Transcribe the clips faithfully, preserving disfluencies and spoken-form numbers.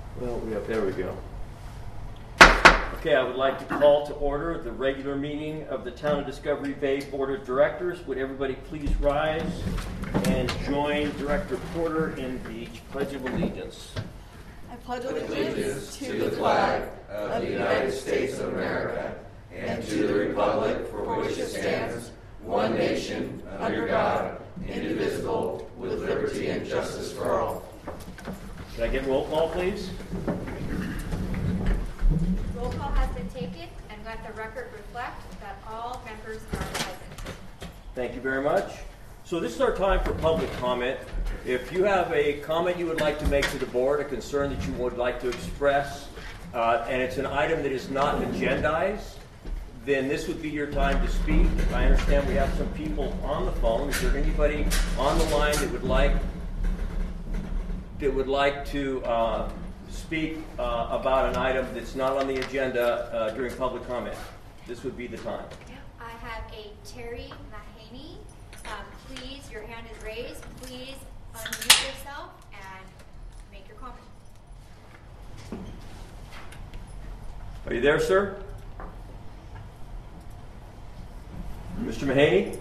Well, we have, there we go. Okay, I would like to call to order the regular meeting of the Town of Discovery Bay Board of Directors. Would everybody please rise and join Director Porter in the Pledge of Allegiance. I pledge allegiance to the flag of the United States of America and to the republic for which it stands, one nation, under God, indivisible, with liberty and justice for all. Can I get roll call, please? Roll call has been taken, and let the record reflect that all members are present. Thank you very much. So this is our time for public comment. If you have a comment you would like to make to the board, a concern that you would like to express, uh, and it's an item that is not agendized, then this would be your time to speak. I understand we have some people on the phone. Is there anybody on the line that would like that would like to uh, speak uh, about an item that's not on the agenda uh, during public comment? This would be the time. I have a Terry Mahaney. Um, please, your hand is raised. Please unmute yourself and make your comment. Are you there, sir? Mister Mahaney?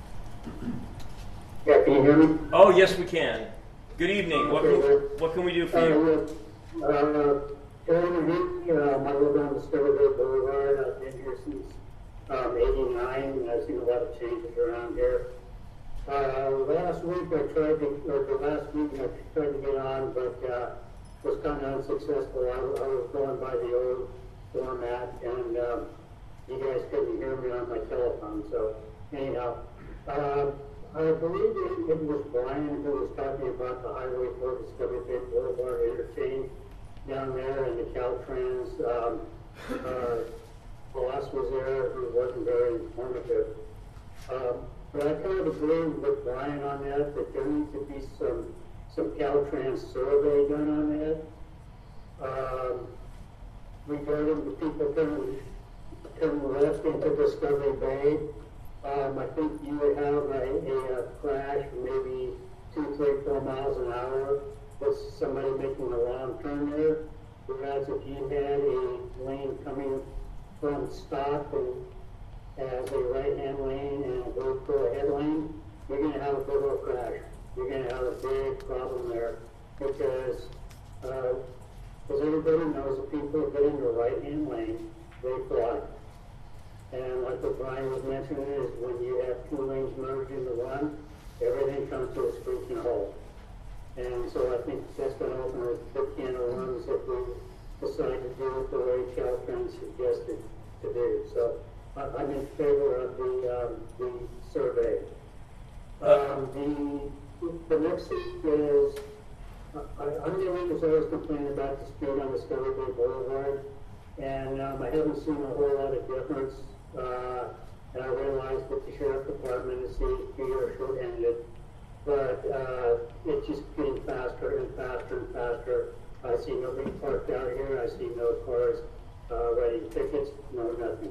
Yeah, can you hear me? Oh, yes, we can. Good evening. What, can, what can we do for you? Uh, uh, Terry Mahaney, um, I live on Discovery Bay Boulevard. I've been here since um, eighty-nine. I've seen a lot of changes around here. Uh, last week I tried to, or the last week I tried to get on, but uh, was kind of unsuccessful. I, I was going by the old format, and um, you guys couldn't hear me on my telephone. So anyhow, uh, I believe it, it was Brian who was talking about the Highway four Discovery Bay Boulevard interchange down there, and the Caltrans um, uh, boss was there who wasn't very informative. Um, but I kind of agree with Brian on that, that there needs to be some some Caltrans survey done on that. Um, regarding the people coming coming left into Discovery Bay. Um, I think you would have a, a, a crash maybe two, three, four miles an hour with somebody making a wrong turn there. Whereas if you had a lane coming from stop and as a right-hand lane and a go through ahead lane, you're going to have a big old crash. You're going to have a big problem there because, uh, as everybody knows, the people get in the right-hand lane, they fly. And like what Brian was mentioning is when you have two lanes merged into one, everything comes to a screeching halt. And so I think that's going to open a big can of worms if we decide to do it the way Caltrans suggested to do. So I, I'm in favor of the um, the survey. Um, the the next thing is I, I'm the one who's always complaining about the speed on Discovery Bay Boulevard, and um, I haven't seen a whole lot of difference. Uh, and I realize that the sheriff department and C H P are short-handed, but uh, it's just getting faster and faster and faster. I see nobody parked out here. I see no cars uh, writing tickets, no nothing.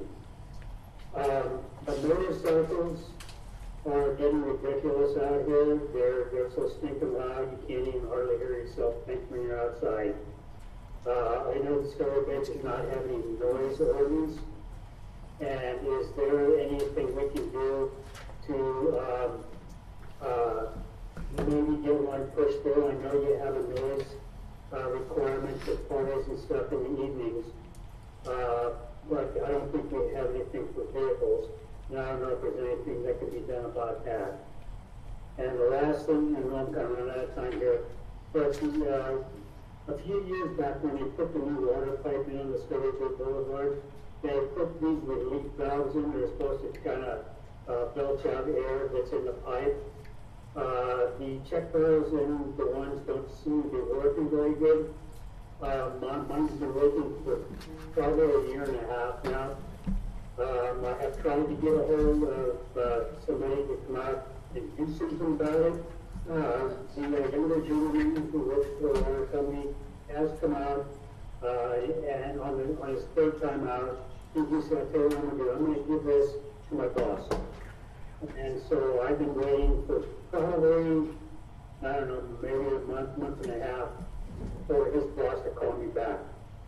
Um, the motorcycles are getting ridiculous out here. They're they're so stinking loud you can't even hardly hear yourself think when you're outside. Uh, I know Discovery Bay does not have any noise ordinance. And is there anything we can do to um, uh, maybe get one pushed through? I know you have a noise uh, requirement for parties and stuff in the evenings, uh, but I don't think we have anything for vehicles. And I don't know if there's anything that can be done about that. And the last thing, and I'm kind of running out of time here, but uh, a few years back when they put the new water pipe in on Discovery Bay Boulevard, they put these relief valves in. They're supposed to kind of uh, belch out air that's in the pipe. Uh, the check valves in the ones don't seem to be working very good. Uh, mine, mine's been working for probably a year and a half now. Um, I have tried to get a hold of uh, somebody to come out and do something about it. Uh, the younger gentleman who works for the water company has come out. Uh, and on, the, on his third time out, he just said, I tell you what I'm going to do. I'm going to give this to my boss. And so I've been waiting for probably, I don't know, maybe a month, month and a half for his boss to call me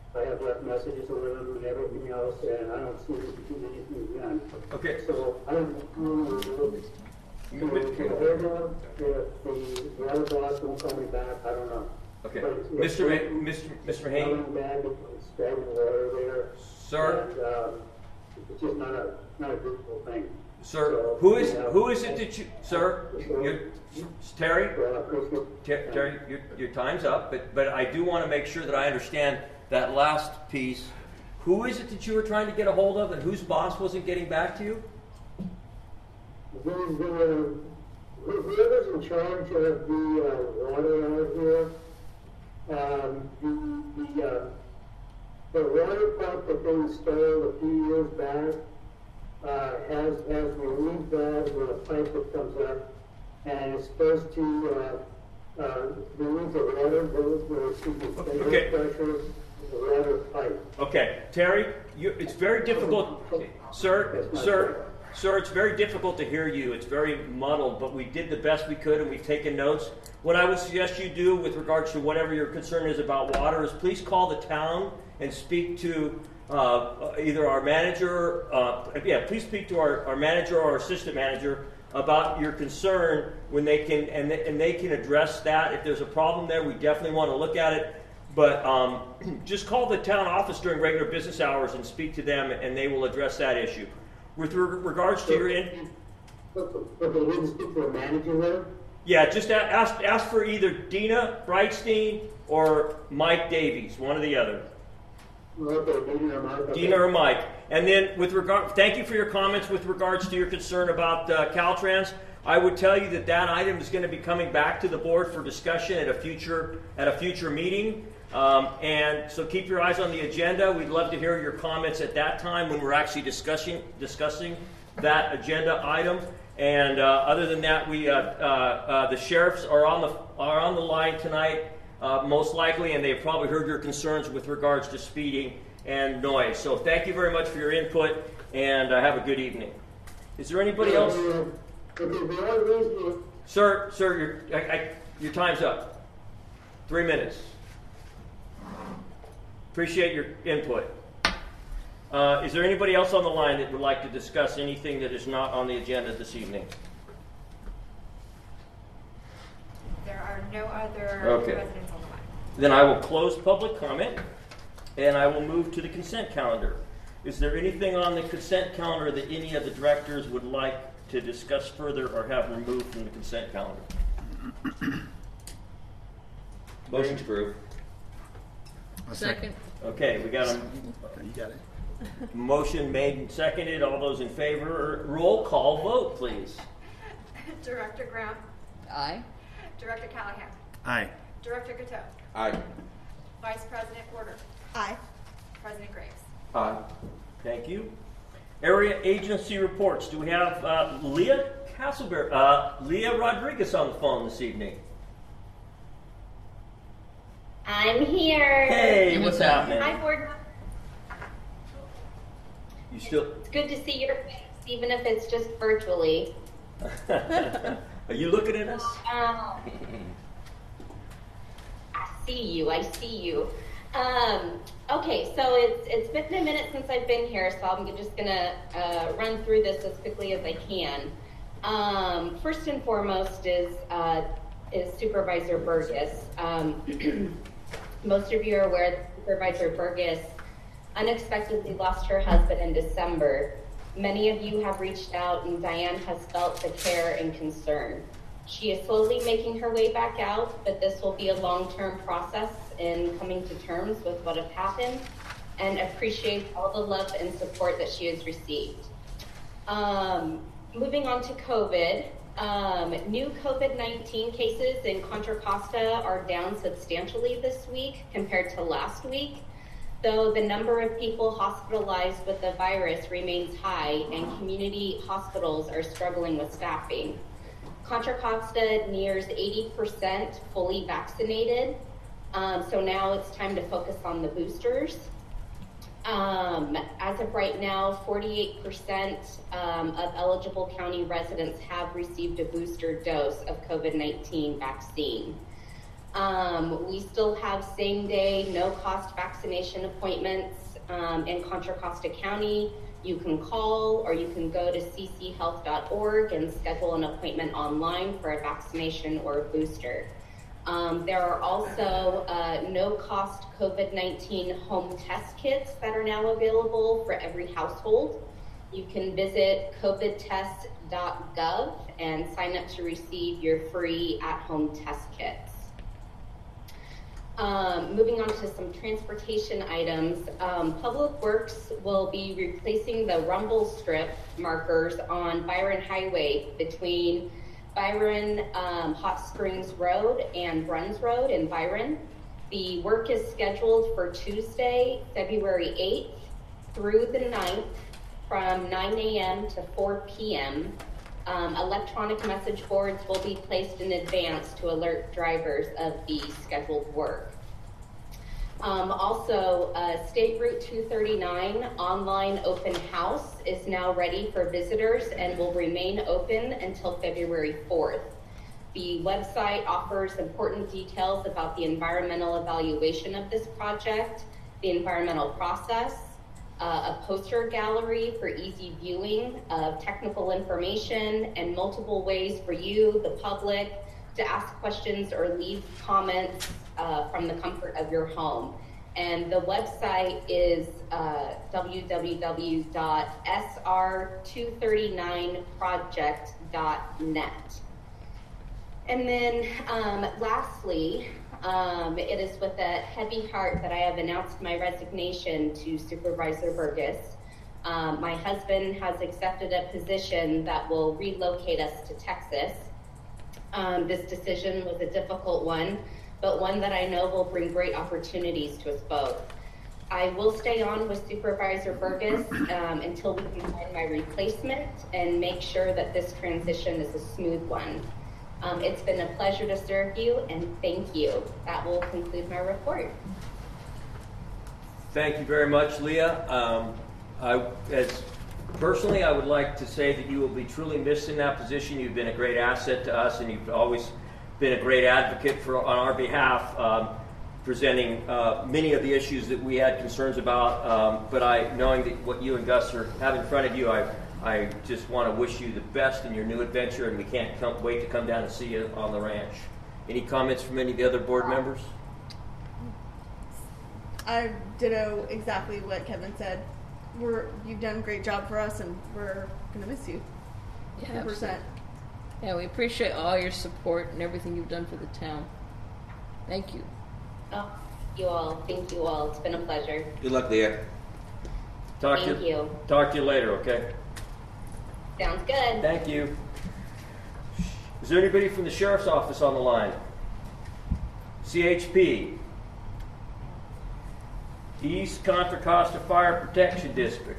I have left messages with them and everything else, and I don't see anything done. Okay. So I don't know. To, to hold on, if the, the other boss won't call me back, I don't know. Okay. But it's- Mister Ma- Mister Mister Haney? Coming back, it's stagnant water there. Sir? And, um, it's just not a, not a beautiful thing. Sir, So, who is yeah. who is it that you, sir? You're, Terry? Well, I appreciate- Ter- Terry, your, your time's up, but but I do want to make sure that I understand that last piece. Who is it that you were trying to get a hold of, and whose boss wasn't getting back to you? The, the, whoever's in charge of the uh, water out here, um, the, the, uh, the water pump that they installed a few years back, uh, has, has relieved that with a pipe that comes up, and it's supposed to, uh, uh, remove the water, the, the, excuse me, the Okay. pressure, of the water pipe. Okay, Terry, you, it's very difficult, sir, sir, sir, it's very difficult to hear you. It's very muddled, but we did the best we could and we've taken notes. What I would suggest you do with regards to whatever your concern is about water is please call the town and speak to uh, either our manager, uh, yeah, please speak to our, our manager or our assistant manager about your concern when they can, and they, and they can address that. If there's a problem there, we definitely want to look at it. But um, just call the town office during regular business hours and speak to them, and they will address that issue. With re- regards to your in, But, but they didn't speak to a manager there? yeah, just a- ask ask for either Dina Breitstein or Mike Davies, one or the other. Okay, Dina or Mike. okay. Dina or Mike. And then with regard, thank you for your comments with regards to your concern about uh, Caltrans. I would tell you that that item is going to be coming back to the board for discussion at a future at a future meeting. Um, and so keep your eyes on the agenda. We'd love to hear your comments at that time when we're actually discussing discussing that agenda item. And uh, other than that, we uh, uh, uh, the sheriffs are on the are on the line tonight, uh, most likely, and they've probably heard your concerns with regards to speeding and noise. So thank you very much for your input, and uh, have a good evening. Is there anybody else? Uh, okay, the only reason, Sir, sir, your, I, I, your time's up. Three minutes. Appreciate your input. Uh, is there anybody else on the line that would like to discuss anything that is not on the agenda this evening? There are no other Okay. residents on the line. Then I will close public comment, and I will move to the consent calendar. Is there anything on the consent calendar that any of the directors would like to discuss further or have removed from the consent calendar? Motion to approve. Second. Okay, we got a You got it. motion made and seconded. All those in favor, roll call vote, please. Director Graham, Aye. Director Callahan, Aye. Director Gateau, Aye. Vice President Porter, Aye. President Graves. Aye. Thank you. Area agency reports. Do we have uh, Leah Castleberry, uh, Leah Rodriguez on the phone this evening? I'm here. Hey, what's happening? Hi, board. You still? It's good to see your face, even if it's just virtually. Are you looking at us? Um, I see you. I see you. Um, okay, so it's it's been a minute since I've been here, so I'm just gonna uh, run through this as quickly as I can. Um, first and foremost is uh, is Supervisor Burgess. Um, most of you are aware that Supervisor Burgess unexpectedly lost her husband in December. Many of you have reached out, and Diane has felt the care and concern. She is slowly making her way back out, but this will be a long-term process in coming to terms with what has happened, and appreciates all the love and support that she has received. Um, moving on to COVID, um, new COVID nineteen cases in Contra Costa are down substantially this week compared to last week, though the number of people hospitalized with the virus remains high and community hospitals are struggling with staffing. Contra Costa nears eighty percent fully vaccinated, um, so now it's time to focus on the boosters. Um, as of right now, forty-eight percent um, of eligible county residents have received a booster dose of COVID nineteen vaccine. Um, we still have same-day, no-cost vaccination appointments um, in Contra Costa County. You can call or you can go to c c health dot org and schedule an appointment online for a vaccination or a booster. Um, there are also uh, no-cost COVID nineteen home test kits that are now available for every household. You can visit covid test dot gov and sign up to receive your free at-home test kits. Um, moving on to some transportation items, um, Public Works will be replacing the rumble strip markers on Byron Highway between Byron um, Hot Springs Road and Bruns Road in Byron. The work is scheduled for Tuesday, February eighth through the ninth from nine a m to four p m Um, electronic message boards will be placed in advance to alert drivers of the scheduled work. Um, also, uh, State Route two thirty-nine online open house is now ready for visitors and will remain open until February fourth. The website offers important details about the environmental evaluation of this project, the environmental process, uh, a poster gallery for easy viewing of technical information, and multiple ways for you, the public, to ask questions or leave comments uh, from the comfort of your home. And the website is uh, w w w dot s r two thirty-nine project dot net. And then um, lastly, um, it is with a heavy heart that I have announced my resignation to Supervisor Burgess. Um, my husband has accepted a position that will relocate us to Texas. Um, this decision was a difficult one, but one that I know will bring great opportunities to us both. I will stay on with Supervisor Burgess um, until we can find my replacement and make sure that this transition is a smooth one. Um, it's been a pleasure to serve you, and thank you. That will conclude my report. Thank you very much, Leah. Um, I, as personally, I would like to say that you will be truly missed in that position. You've been a great asset to us, and you've always been a great advocate for on our behalf, um, presenting uh, many of the issues that we had concerns about. Um, but I, knowing that what you and Gus are, have in front of you, I, I just want to wish you the best in your new adventure, and we can't come, wait to come down and see you on the ranch. Any comments from any of the other board members? I ditto exactly what Kevin said. We're you've done a great job for us, and we're gonna miss you. Yeah, one hundred percent. Yeah, we appreciate all your support and everything you've done for the town. Thank you. Oh, you all, thank you all. It's been a pleasure. Good luck, Leah. Talk Thank to you. Talk to you later, okay? Sounds good. Thank you. Is there anybody from the Sheriff's Office on the line? C H P. East Contra Costa Fire Protection District.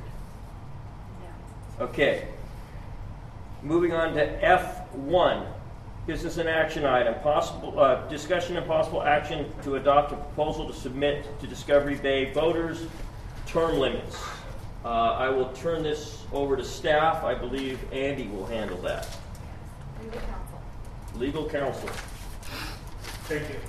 Okay. Moving on to F one. Business and action item. Possible uh, discussion and possible action to adopt a proposal to submit to Discovery Bay voters term limits. Uh, I will turn this over to staff. I believe Andy will handle that. Legal counsel. Legal counsel. Thank you.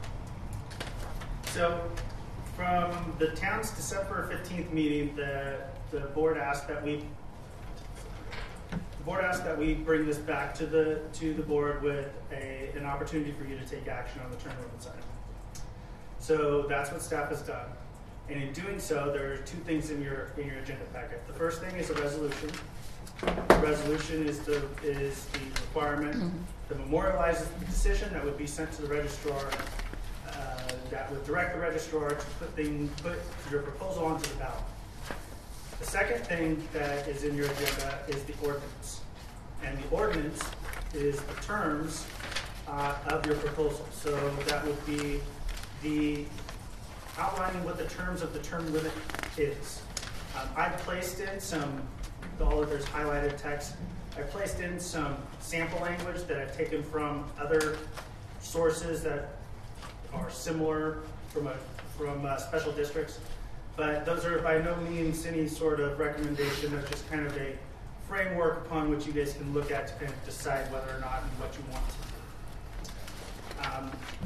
So, from the town's December fifteenth meeting, the, the board asked that we the board asked that we bring this back to the to the board with a an opportunity for you to take action on the term limits item. So that's what staff has done. And in doing so, there are two things in your in your agenda packet. The first thing is a resolution. The resolution is the is the requirement mm-hmm. that memorializes the decision that would be sent to the registrar. Uh, that would direct the registrar to put thing put your proposal onto the ballot. The second thing that is in your agenda is the ordinance, and the ordinance is the terms uh, of your proposal. So that would be the outlining what the terms of the term limit is. Um, I've placed in some, all of there's highlighted text, I placed in some sample language that I've taken from other sources that are similar from, a, from uh, special districts. But those are by no means any sort of recommendation. They're just kind of a framework upon which you guys can look at to kind of decide whether or not and what you want to do. Um,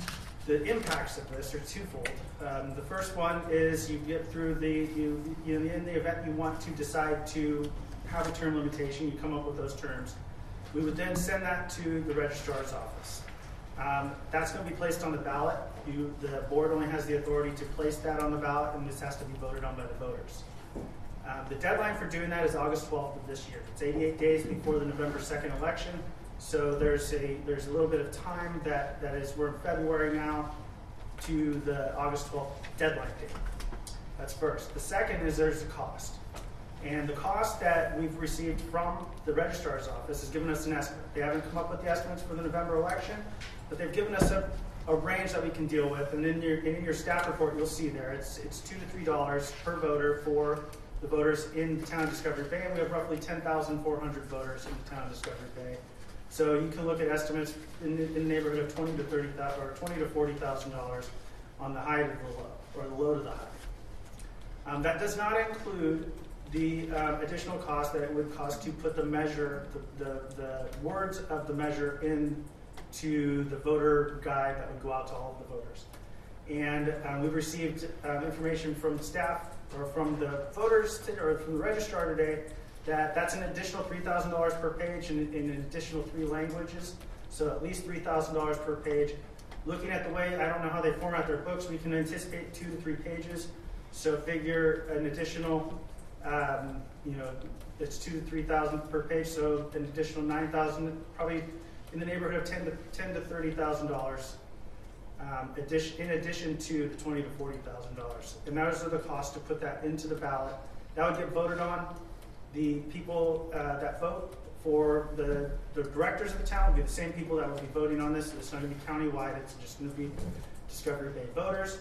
the impacts of this are twofold. Um, the first one is you get through the, you, you in the event you want to decide to have a term limitation, you come up with those terms. We would then send that to the registrar's office. Um, that's going to be placed on the ballot. You, the board only has the authority to place that on the ballot, and this has to be voted on by the voters. Um, the deadline for doing that is August twelfth of this year. It's eighty-eight days before the November second election. So there's a there's a little bit of time that, that is, we're in February now, to the August twelfth deadline date. That's first. The second is there's a cost. And the cost that we've received from the registrar's office has given us an estimate. They haven't come up with the estimates for the November election, but they've given us a, a range that we can deal with. And in your, in your staff report, you'll see there, it's, it's two to three dollars per voter for the voters in the town of Discovery Bay. And we have roughly ten thousand four hundred voters in the town of Discovery Bay. So you can look at estimates in the, in the neighborhood of twenty to thirty thousand or twenty to forty thousand dollars on the high to the low, or the low to the high. Um, that does not include the uh, additional cost that it would cost to put the measure, the, the, the words of the measure into the voter guide that would go out to all of the voters. And um, we've received um, information from staff or from the voters to, or from the registrar today that that's an additional three thousand dollars per page in, in an additional three languages. So at least three thousand dollars per page. Looking at the way, I don't know how they format their books, we can anticipate two to three pages. So figure an additional, um, you know, it's two to three thousand per page, so an additional nine thousand, probably in the neighborhood of ten to ten to thirty thousand dollars, um, addition in addition to the twenty to forty thousand dollars. And those are the costs to put that into the ballot. That would get voted on. The people uh, that vote for the, the directors of the town will be the same people that will be voting on this. It's not going to be countywide, it's just going to be Discovery Bay voters.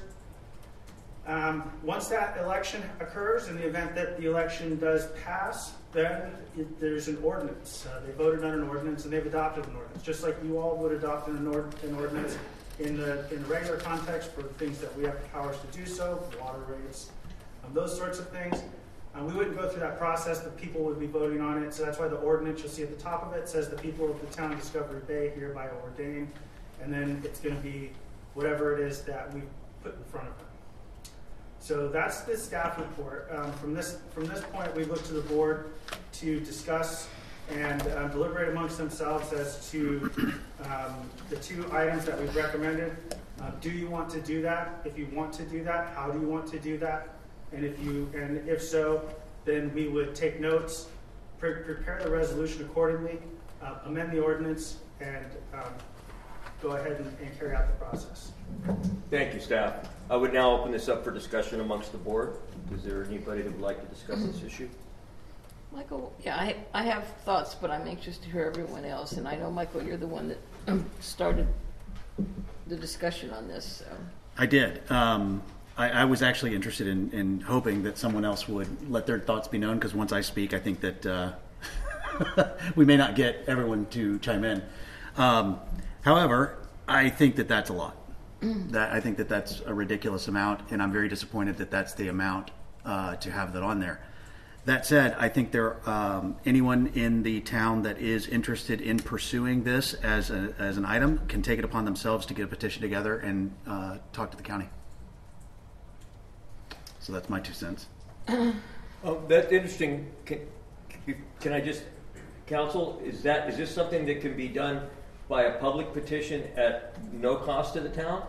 Um, once that election occurs, in the event that the election does pass, then it, there's an ordinance. Uh, they voted on an ordinance and they've adopted an ordinance, just like you all would adopt an, ord an ordinance in the, in the regular context for things that we have the powers to do so, water rates, um, those sorts of things. Um, we wouldn't go through that process, the people would be voting on it, so that's why the ordinance you'll see at the top of it says the people of the town of Discovery Bay hereby ordain, and then it's going to be whatever it is that we put in front of them. So that's the staff report. Um, from this from this point, we look to the board to discuss and uh, deliberate amongst themselves as to um, the two items that we've recommended. Uh, do you want to do that? If you want to do that, how do you want to do that? And if you and if so, then we would take notes, pre prepare the resolution accordingly, uh, amend the ordinance, and um, go ahead and, and carry out the process. Thank you, staff. I would now open this up for discussion amongst the board. Is there anybody that would like to discuss this issue? Michael, yeah, I, I have thoughts, but I'm anxious to hear everyone else. And I know, Michael, you're the one that um, started the discussion on this. So. I did. Um, I, I was actually interested in, in hoping that someone else would let their thoughts be known, because once I speak, I think that uh, we may not get everyone to chime in. Um, however, I think that that's a lot. That I think that that's a ridiculous amount, and I'm very disappointed that that's the amount uh, to have that on there. That said, I think there um, anyone in the town that is interested in pursuing this as a, as an item can take it upon themselves to get a petition together and uh, talk to the county. So that's my two cents. Oh, that's interesting. Can, can I just, counsel, is that is this something that can be done by a public petition at no cost to the town?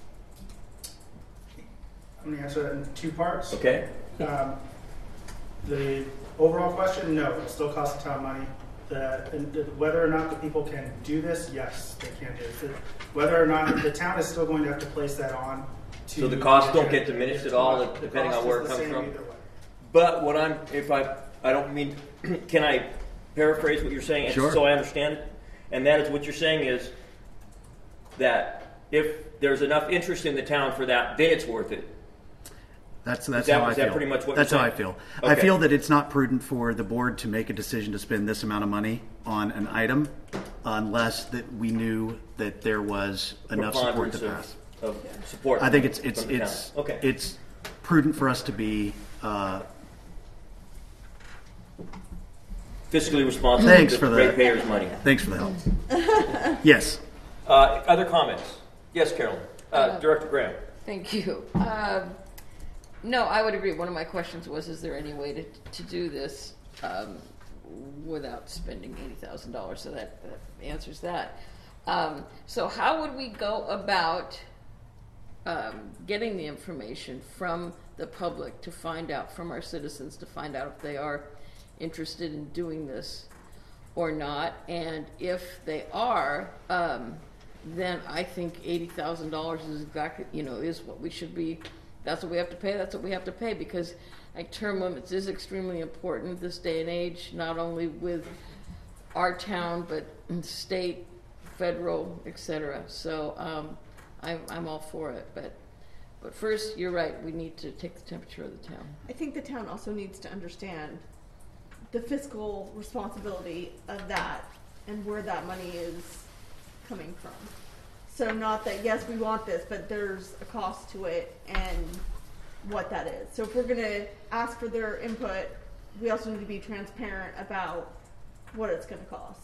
I'm going to answer that in two parts. Okay. Um, the overall question, no, it'll still cost the town money. The, and the, whether or not the people can do this, yes, they can do it. The, whether or not the town is still going to have to place that on. To So the costs don't get diminished at all, depending on where it comes from? But what I'm, if I, I don't mean, can I paraphrase what you're saying Sure. so I understand it? And that is what you're saying is that if there's enough interest in the town for that, then it's worth it. That's that's that- how I is feel. that pretty much what that's you're how I saying? feel. I Okay. feel that it's not prudent for the board to make a decision to spend this amount of money on an item unless that we knew that there was enough support to Preponderance pass. Of, of support. I think it's it's from the town. it's okay. it's prudent for us to be uh, fiscally responsible Thanks with for the the- ratepayers' money. thanks for the help. Yes. Uh, other comments? Yes, Carolyn. Uh, Director Graham. Thank you. Um, no, I would agree. One of my questions was, is there any way to, to do this um, without spending eighty thousand dollars? So that, that answers that. Um, so how would we go about um, getting the information from the public to find out, from our citizens to find out if they are interested in doing this or not? And if they are, um, then I think eighty thousand dollars is exactly, you know, is what we should be, that's what we have to pay, that's what we have to pay, because like term limits is extremely important this day and age, not only with our town, but in state, federal, et cetera. So um, I'm, I'm all for it, but but first, you're right, we need to take the temperature of the town. I think the town also needs to understand the fiscal responsibility of that and where that money is coming from. So not that, yes, we want this, but there's a cost to it and what that is. So if we're going to ask for their input, we also need to be transparent about what it's going to cost.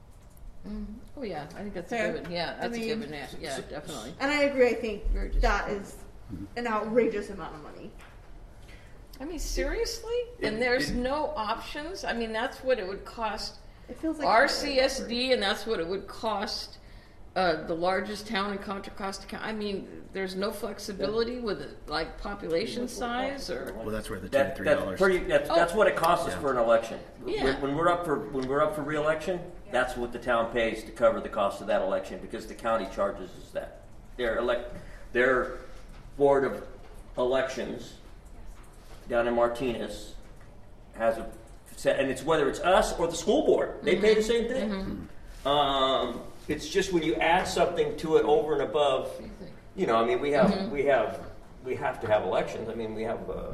Mm. Oh yeah, I think that's Fair. a given. Yeah, I that's mean, a given. Yeah, yeah, definitely. And I agree, I think Very just- that is an outrageous amount of money. I mean, seriously? And there's no options? I mean, that's what it would cost It feels like R C S D, and that's what it would cost uh, the largest town in Contra Costa County. I mean, there's no flexibility with it, like population size, or Well, that's where the two That, to three that's dollars. pretty. That's, Oh. that's what it costs us Yeah. for an election. Yeah. When, when we're up for when we're up for re-election, that's what the town pays to cover the cost of that election, because the county charges us that. Their elect, their board of elections down in Martinez has a set, and it's whether it's us or the school board, they pay the same thing. Um, it's just when you add something to it over and above, you know. I mean, we have we have we have to have elections. I mean, we have. Uh, uh,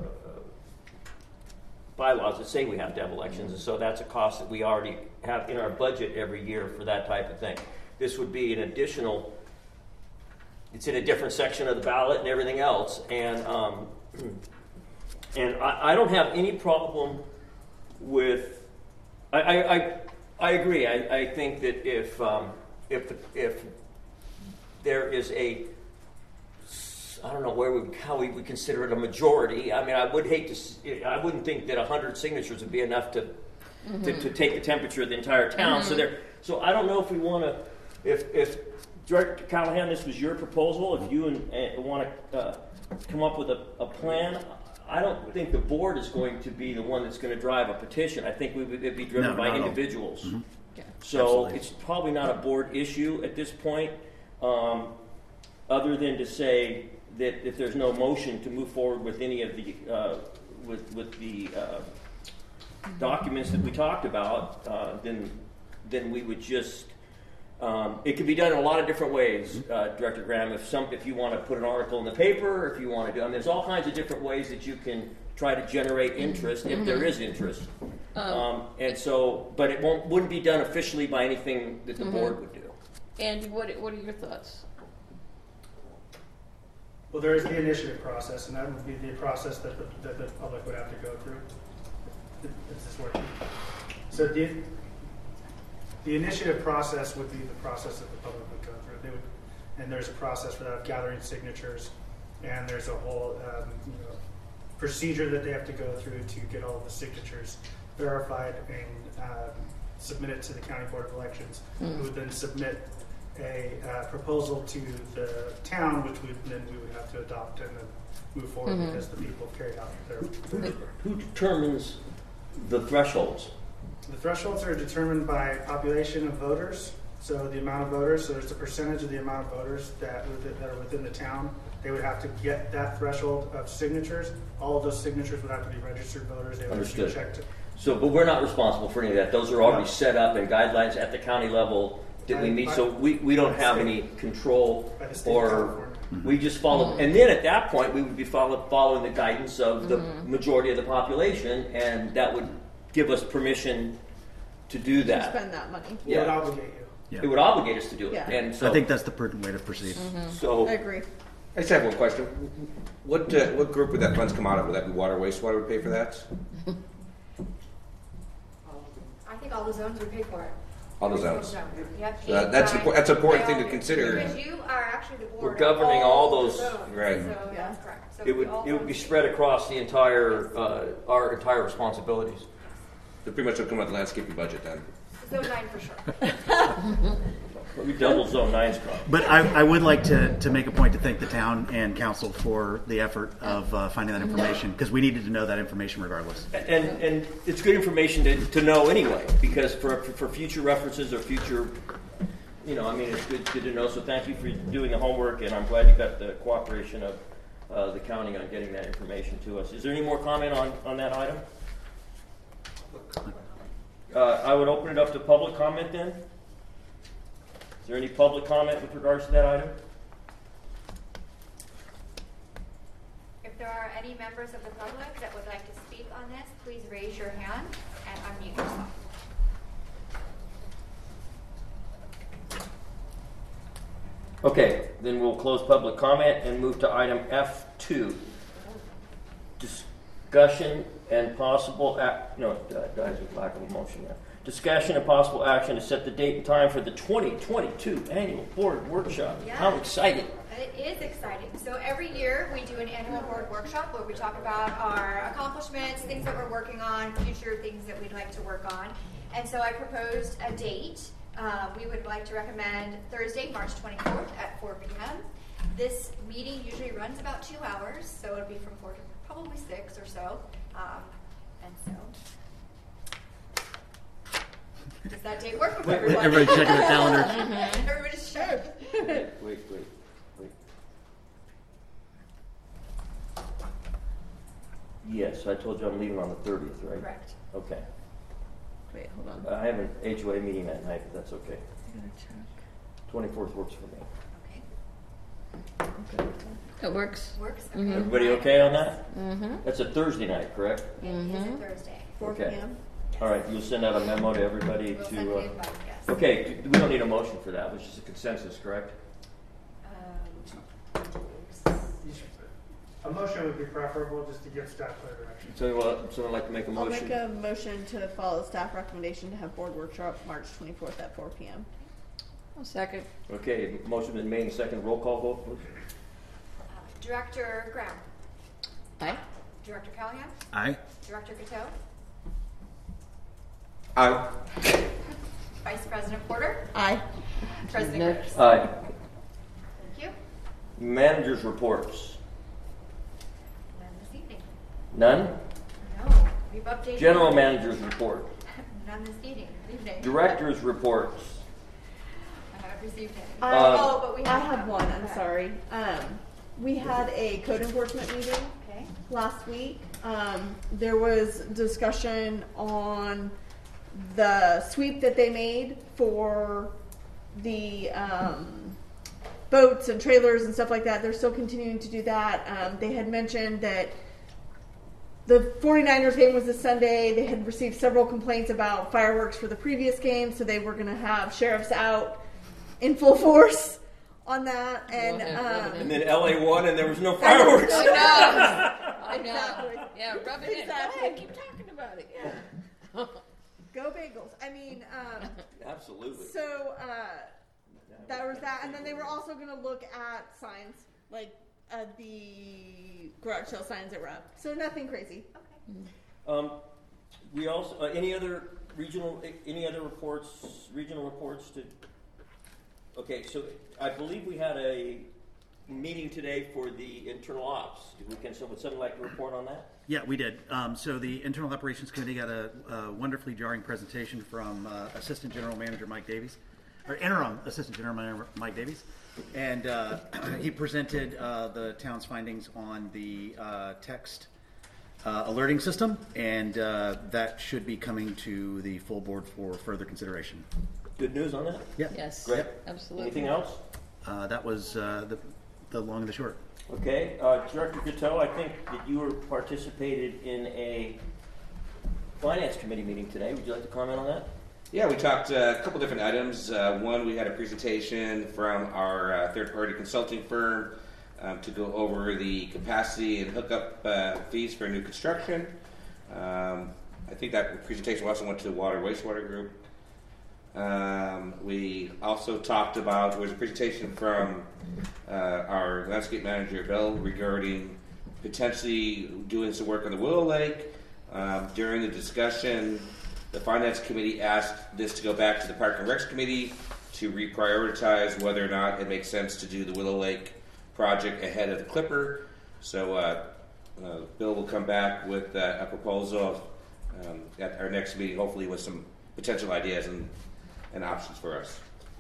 bylaws that say we have to have elections, and so that's a cost that we already have in our budget every year for that type of thing. This would be an additional, it's in a different section of the ballot and everything else, and um, and I, I don't have any problem with, I, I, I, I agree, I, I think that if, um, if, if there is a, I don't know where we, how we would consider it a majority. I mean, I would hate to. s- I wouldn't think that a hundred signatures would be enough to, to to take the temperature of the entire town. So there. So I don't know if we want to. If if Director Callahan, this was your proposal. If you and, and want to uh, come up with a, a plan, I don't think the board is going to be the one that's going to drive a petition. I think we would it'd be driven No, by not at all. individuals. yeah. So Absolutely. it's probably not a board issue at this point, um, other than to say that if there's no motion to move forward with any of the uh, with with the uh, documents that we talked about, uh, then then we would just. Um, it could be done in a lot of different ways, uh, Director Graham. If some, if you want to put an article in the paper, if you want to do, I mean, there's all kinds of different ways that you can try to generate interest if there is interest. Um, and so, but it won't wouldn't be done officially by anything that the board would do. Andy, what what are your thoughts? Well, there is the initiative process, and that would be the process that the, that the public would have to go through. Is this working? So the, the initiative process would be the process that the public would go through. They would, and there's a process for that of gathering signatures, and there's a whole um, you know, procedure that they have to go through to get all of the signatures verified and um, submitted to the County Board of Elections, who would then submit a uh, proposal to the town, which we, then we would have to adopt and then move forward because the people have carried out their. Who determines the thresholds? The thresholds are determined by population of voters, so the amount of voters. So there's a percentage of the amount of voters that that are within the town. They would have to get that threshold of signatures. All of those signatures would have to be registered voters. They would have to Understood. be checked. So, but we're not responsible for any of that. Those are already No. set up and guidelines at the county level that we By- meet. by- So we, we don't by the have state. any control, By the state of or California. we just follow. And then at that point, we would be follow, following the guidance of the majority of the population, and that would give us permission to do To that. spend that money. It would Yeah, obligate you. Yeah. it would obligate us to do it. Yeah. And so, I think that's the prudent way to proceed. so I agree. I just have one question. What uh, what group would that funds come out of? Would that be water, wastewater would pay for that? I think all the zones would pay for it. All the zones. Zone. Yep. So that- that's eight, impor- that's an important nine. thing to consider. Because you are actually the board. We're of governing all the those- zones, Right. So that's correct. So It would, all it would be zones- spread across the entire, uh, our entire responsibilities. So pretty much will come out the landscaping budget then. Zone nine for sure. We doubled Zone nine's cost. But I, I would like to, to make a point to thank the town and council for the effort of uh, finding that information, because we needed to know that information regardless. And, and it's good information to, to know anyway, because for, for future references or future, you know, I mean, it's good, good to know. So thank you for doing the homework, and I'm glad you got the cooperation of uh, the county on getting that information to us. Is there any more comment on, on that item? Uh, I would open it up to public comment then. Is there any public comment with regards to that item? If there are any members of the public that would like to speak on this, please raise your hand and unmute yourself. Okay, then we'll close public comment and move to item F two. Discussion and possible act, no, it dies with lack of a motion there. Discussion and possible action to set the date and time for the twenty twenty-two annual board workshop. Yeah. How exciting. It is exciting. So every year we do an annual board workshop where we talk about our accomplishments, things that we're working on, future things that we'd like to work on. And so I proposed a date. Uh, we would like to recommend Thursday, March twenty-fourth at four p.m. This meeting usually runs about two hours, so it'll be from four to probably six or so. Um, and so, does that date work with everyone? Everybody checking their calendars. Everybody's sure. Wait, wait, wait, wait. Yes, I told you I'm leaving on the thirtieth, right? Correct. Okay. Wait, hold on. I have an H O A meeting that night, but that's okay. I gotta check. twenty-fourth works for me. Okay. That works. Works. Okay. Mhm. Everybody okay on that? Mm-hmm. That's a Thursday night, correct? It is a Thursday. Okay. All right, you'll send out a memo to everybody We'll send to, an uh, invite, yes. okay, d- we don't need a motion for that, it's just a consensus, correct? Um, A motion would be preferable just to give staff clear direction. So, uh, someone like to make a I'll motion? make a motion to follow staff recommendation to have board workshop March twenty-fourth at four p.m. I'll second. Okay, motion been made and second, roll call vote, please. uh, Director Graham, Aye. Director Callahan, Aye. Director Gateau, Aye. Vice President Porter, Aye. President Next. Curtis. Aye. Thank you. Managers' reports. None this evening. None? No, we've updated. General managers' report. None this evening. evening. Directors' reports. I haven't received any. I, Um, oh, but we I have. have one, I'm sorry. Um, we had a code enforcement meeting Okay. last week. Um, there was discussion on the sweep that they made for the um, boats and trailers and stuff like that. They're still continuing to do that. Um, they had mentioned that the 49ers game was this Sunday. They had received several complaints about fireworks for the previous game, so they were going to have sheriffs out in full force on that. And Go ahead, um, And then L A won and there was no fireworks. I know. I know. Exactly. Yeah, rub it in. Go Exactly. ahead, keep talking about it. Yeah. go Bagels. I mean, um, Absolutely. so uh, that was that. And then they were also going to look at signs, like uh, the garage sale signs that were up. So nothing crazy. Okay. Um, we also, uh, any other regional, any other reports, regional reports to, okay, so I believe we had a meeting today for the internal ops. Did we, can someone, someone like to report on that? Yeah, we did. Um, so the Internal Operations Committee got a, a wonderfully jarring presentation from uh, Assistant General Manager Mike Davies, or Interim Assistant General Manager Mike Davies, and uh, he presented uh, the town's findings on the uh, text uh, alerting system, and uh, that should be coming to the full board for further consideration. Good news on that? Yeah. Yes. Great. Absolutely. Anything else? Uh, that was uh, the, the long and the short. Okay, uh, Director Gateau, I think that you were participated in a finance committee meeting today. Would you like to comment on that? Yeah, we talked uh, a couple different items. Uh, one, we had a presentation from our uh, third-party consulting firm um, to go over the capacity and hookup uh, fees for new construction. Um, I think that presentation also went to the water wastewater group. Um, we also talked about, there was a presentation from uh, our landscape manager, Bill, regarding potentially doing some work on the Willow Lake. Um, during the discussion, the Finance Committee asked this to go back to the Park and Recs Committee to reprioritize whether or not it makes sense to do the Willow Lake project ahead of the Clipper. So uh, uh, Bill will come back with uh, a proposal um, at our next meeting, hopefully with some potential ideas and, and options for us.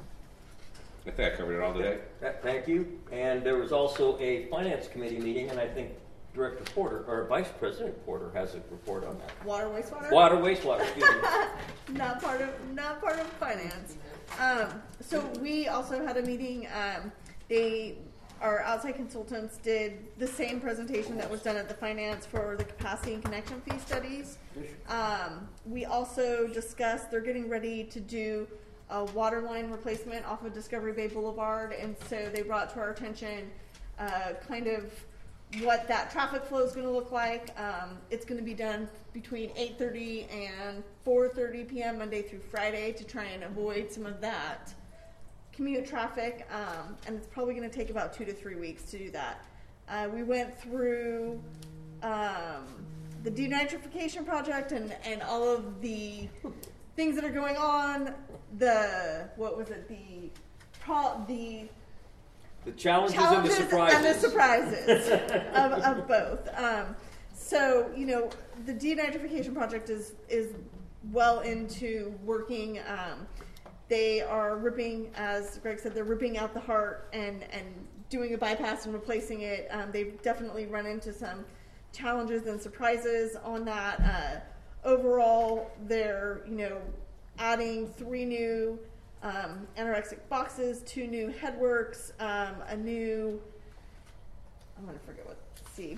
I think I covered it all today. Thank you. And there was also a Finance Committee meeting, and I think Director Porter, or Vice President Porter, has a report on that. Water, wastewater? Water, wastewater, excuse me. Not part of, not part of finance. Um, so we also had a meeting, um, they, our outside consultants did the same presentation that was done at the finance for the capacity and connection fee studies. Um, we also discussed, they're getting ready to do a water line replacement off of Discovery Bay Boulevard, and so they brought to our attention, uh, kind of what that traffic flow is going to look like. Um, it's going to be done between eight thirty and four thirty p.m. Monday through Friday to try and avoid some of that commute traffic, um, and it's probably going to take about two to three weeks to do that. Uh, we went through um, the denitrification project and, and all of the things that are going on. The, what was it, the pro, the The challenges, challenges and the surprises. and the surprises of, of both. Um, so, you know, the denitrification project is is well into working. Um, they are ripping, as Greg said, they're ripping out the heart and, and doing a bypass and replacing it. Um, they've definitely run into some challenges and surprises on that. Uh, overall, they're, you know, adding three new Um, anorexic boxes, two new headworks, um, a new, I'm going to forget what, see,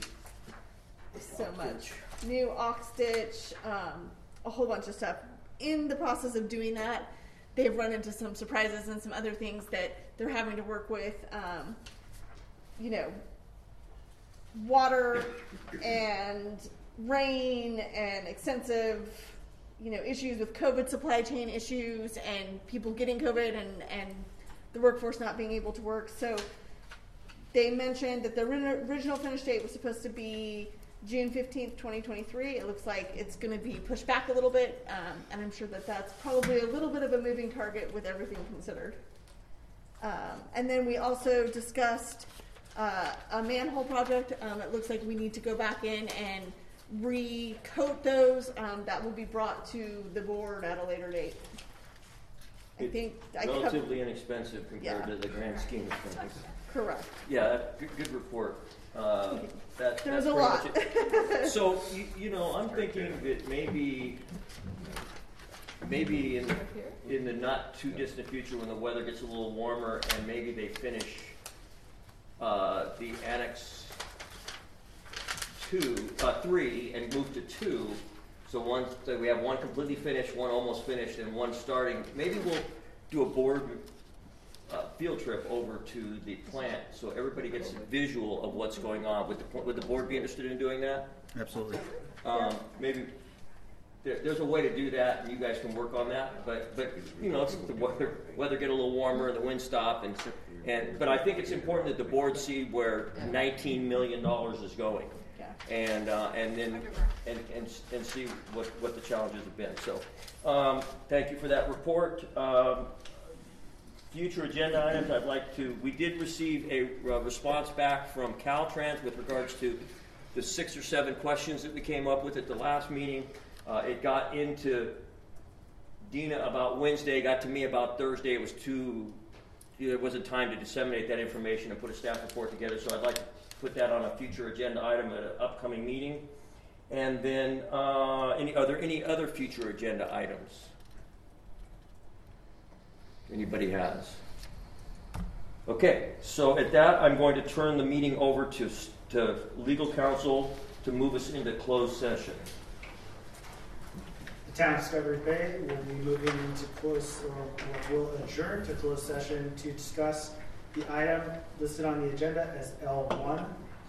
so much, new ox stitch, um, a whole bunch of stuff. In the process of doing that, they've run into some surprises and some other things that they're having to work with, um, you know, water and rain and extensive, you know, issues with COVID supply chain issues and people getting COVID and, and the workforce not being able to work. So they mentioned that the original finish date was supposed to be June fifteenth, twenty twenty-three. It looks like it's going to be pushed back a little bit, um, and I'm sure that that's probably a little bit of a moving target with everything considered. Um, and then we also discussed uh, a manhole project. Um, it looks like we need to go back in and recoat those. Um, that will be brought to the board at a later date. I It's think I relatively covered, inexpensive compared Yeah. to the grand scheme of things. correct. Yeah, that, good, good report. Uh, that, There was that's a lot. pretty much it. So you, you know, I'm thinking that maybe, maybe in in the not too distant future, when the weather gets a little warmer, and maybe they finish uh, the annex two, uh, three, and move to two. So one, so we have one completely finished, one almost finished, and one starting. Maybe we'll do a board uh, field trip over to the plant so everybody gets a visual of what's going on. Would the, would the board be interested in doing that? Absolutely. Um, maybe there, there's a way to do that, and you guys can work on that. But but you know, it's the weather weather get a little warmer, the wind stop, and and but I think it's important that the board see where nineteen million dollars is going. And uh, and then and, and and see what, what the challenges have been. So, um, thank you for that report. Um, future agenda items, I'd like to. We did receive a uh, response back from Caltrans with regards to the six or seven questions that we came up with at the last meeting. Uh, it got into Dina about Wednesday, got to me about Thursday. It was too. There wasn't time to disseminate that information and put a staff report together. So I'd like to put that on a future agenda item at an upcoming meeting. And then, uh, any are there any other future agenda items? Anybody has? Okay, so at that, I'm going to turn the meeting over to, to legal counsel to move us into closed session. The town of Discovery Bay will be moving into close, or will adjourn to closed session to discuss the item listed on the agenda as L one,